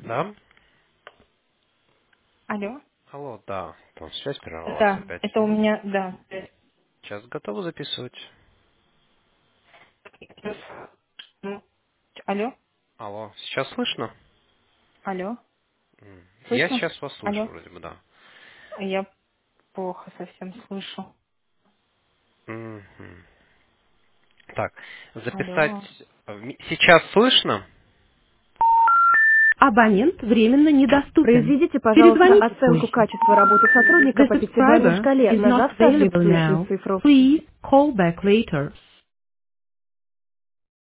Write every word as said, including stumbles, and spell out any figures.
Да? Алло? Алло, да. Там связь прервалась Да, опять. это у меня, да. Сейчас готовы записывать? Ну, алло? Алло, сейчас слышно? Алло? М, Я Слышно? сейчас вас слышу Алло? вроде бы, да. Я плохо совсем слышу. Мгм. Так, записать... Алло? э, ми- Сейчас слышно? Абонент временно недоступен. Произведите, пожалуйста, Перезвоните оценку позже. качества работы сотрудника The по пятибалльной subscriber шкале, is not нажав available соответствующую now. цифру. Please call back later.